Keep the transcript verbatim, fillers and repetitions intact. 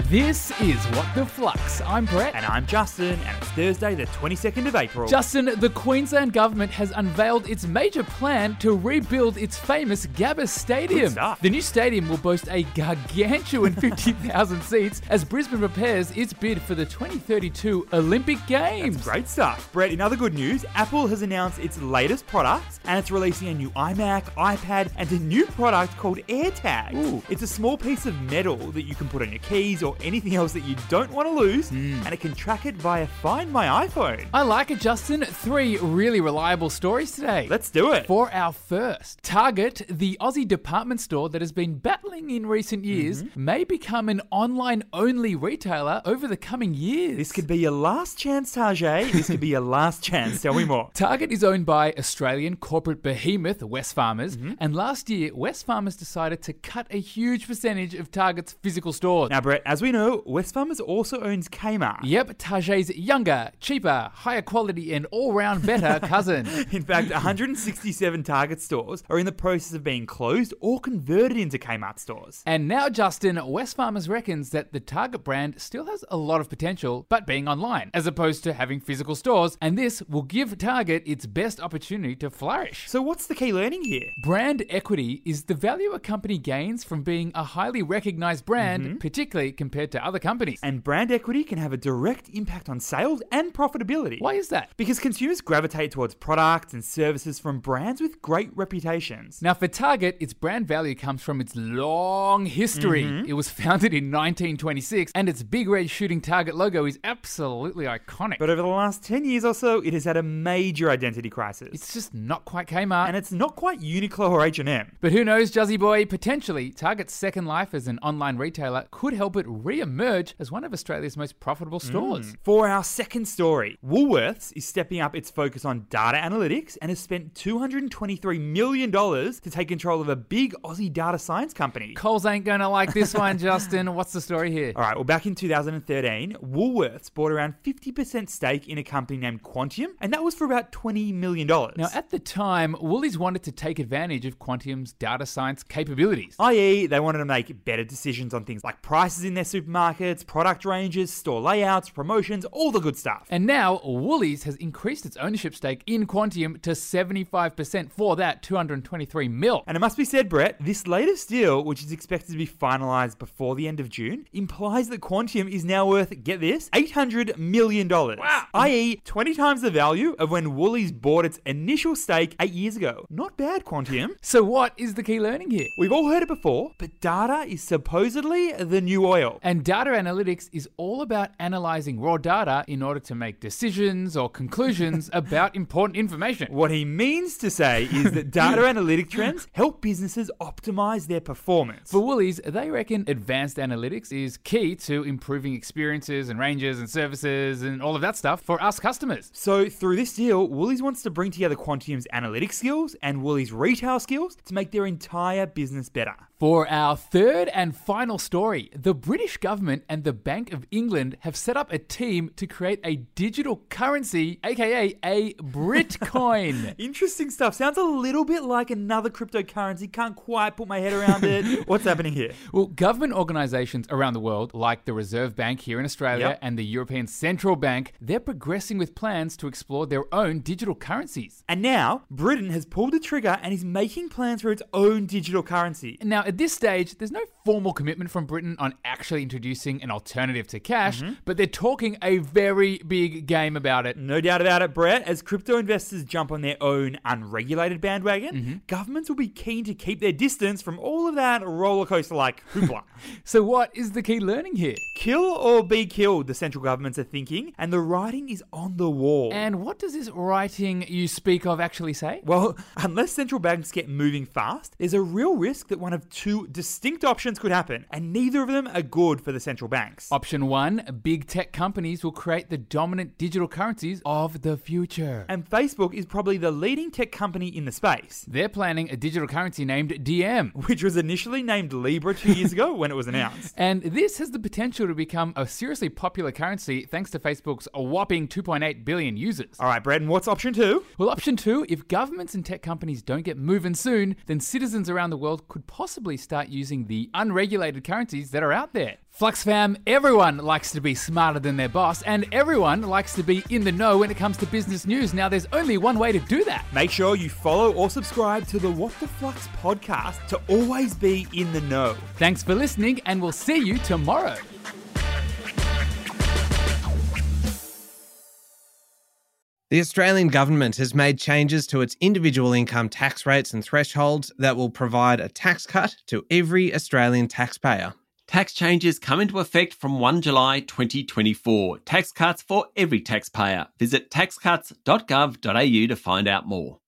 This is What the Flux. I'm Brett. And I'm Justin, and it's Thursday the twenty-second of April. Justin, the Queensland government has unveiled its major plan to rebuild its famous Gabba Stadium. Good stuff. The new stadium will boast a gargantuan fifty thousand seats as Brisbane prepares its bid for the twenty thirty-two Olympic Games. That's great stuff. Brett, in other good news, Apple has announced its latest products, and it's releasing a new iMac, iPad, and a new product called AirTag. Ooh. It's a small piece of metal that you can put on your keys or anything else that you don't want to lose, Mm. and it can track it via Find My iPhone. I like it, Justin. Three really reliable stories today. Let's do it. For our first, Target, the Aussie department store that has been battling in recent years, Mm-hmm. may become an online-only retailer over the coming years. This could be your last chance, Tajay. This could be your last chance. Tell me more. Target is owned by Australian corporate behemoth Wesfarmers, Mm-hmm. and last year Wesfarmers decided to cut a huge percentage of Target's physical stores. Now, Brett, as we know, Wesfarmers also owns Kmart. Yep, Tajay's younger, cheaper, higher quality and all-round better cousin. In fact, one hundred sixty-seven Target stores are in the process of being closed or converted into Kmart stores. And now, Justin, Wesfarmers reckons that the Target brand still has a lot of potential, but being online, as opposed to having physical stores, and this will give Target its best opportunity to flourish. So what's the key learning here? Brand equity is the value a company gains from being a highly recognized brand, Mm-hmm. particularly compared to other companies. And brand equity can have a direct impact on sales and profitability. Why is that? Because consumers gravitate towards products and services from brands with great reputations. Now, for Target, its brand value comes from its long history. Mm-hmm. It was founded in nineteen twenty-six, and its big red shooting Target logo is absolutely iconic. But over the last ten years or so, it has had a major identity crisis. It's just not quite Kmart. and it's not quite Uniqlo or H and M. But who knows, Juzzy boy, potentially Target's second life as an online retailer could help it re-emerge as one of Australia's most profitable stores. For our second story, Woolworths is stepping up its focus on data analytics and has spent two hundred twenty-three million dollars to take control of a big Aussie data science company. Coles ain't gonna like this one, Justin. What's the story here? All right, well, back in two thousand thirteen, Woolworths bought around fifty percent stake in a company named Quantium, and that was for about twenty million dollars. Now, at the time, Woolies wanted to take advantage of Quantium's data science capabilities. that is, they wanted to make better decisions on things like prices in their supermarkets, product ranges, store layouts, promotions, all the good stuff. And now, Woolies has increased its ownership stake in Quantium to seventy-five percent for that two hundred twenty-three mil. And it must be said, Brett, this latest deal, which is expected to be finalised before the end of June, implies that Quantium is now worth, get this, eight hundred million dollars. Wow. that is, twenty times the value of when Woolies bought its initial stake eight years ago. Not bad, Quantium. So what is the key learning here? We've all heard it before, but data is supposedly the new oil. And data analytics is all about analyzing raw data in order to make decisions or conclusions about important information. What he means to say is that data analytic trends help businesses optimize their performance. For Woolies, they reckon advanced analytics is key to improving experiences and ranges and services and all of that stuff for us customers. So through this deal, Woolies wants to bring together Quantium's analytics skills and Woolies' retail skills to make their entire business better. For our third and final story, the British government and the Bank of England have set up a team to create a digital currency, aka a Britcoin. Interesting stuff. Sounds a little bit like another cryptocurrency. Can't quite put my head around it. What's happening here? Well, government organisations around the world, like the Reserve Bank here in Australia Yep. and the European Central Bank, they're progressing with plans to explore their own digital currencies. And now, Britain has pulled the trigger and is making plans for its own digital currency. Now, at this stage, there's no formal commitment from Britain on actually introducing an alternative to cash, but they're talking a very big game about it. No doubt about it, Brett. As crypto investors jump on their own unregulated bandwagon, governments will be keen to keep their distance from all of that roller coaster like hoopla. So what is the key learning here? Kill or be killed, the central governments are thinking, and the writing is on the wall. And what does this writing you speak of actually say? Well, unless central banks get moving fast, there's a real risk that one of two distinct options could happen, and neither of them are good for the central banks. Option one, big tech companies will create the dominant digital currencies of the future. And Facebook is probably the leading tech company in the space, They're planning a digital currency named D M. which was initially named Libra two years ago when it was announced. And this has the potential to become a seriously popular currency thanks to Facebook's a whopping two point eight billion users. All right, Brad, and what's option two? Well, option two, if governments and tech companies don't get moving soon, then citizens around the world could possibly start using the unregulated currencies that are out there. Flux fam, everyone likes to be smarter than their boss, and everyone likes to be in the know when it comes to business news. Now, there's only one way to do that. Make sure you follow or subscribe to the What the Flux podcast to always be in the know. Thanks for listening, and we'll see you tomorrow. The Australian government has made changes to its individual income tax rates and thresholds that will provide a tax cut to every Australian taxpayer. Tax changes come into effect from first of July twenty twenty-four. Tax cuts for every taxpayer. Visit tax cuts dot gov dot a u to find out more.